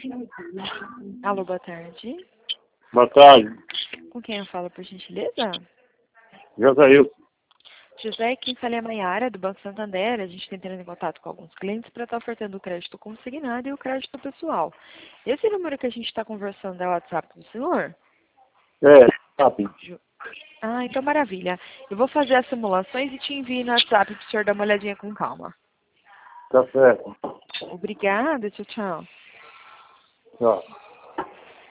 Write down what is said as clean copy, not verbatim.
Alô, boa tarde. Boa tarde. Com quem eu falo, por gentileza? Josailson. José, quem fala é a Maiara, do Banco Santander. A gente está entrando em contato com alguns clientes para estar ofertando o crédito consignado e o crédito pessoal. Esse número que a gente está conversando é o WhatsApp do senhor? É, rápido. Então maravilha. Eu vou fazer as simulações e te envio no WhatsApp para o senhor dar uma olhadinha com calma. Tá certo. Obrigada, tchau, tchau. Tchau.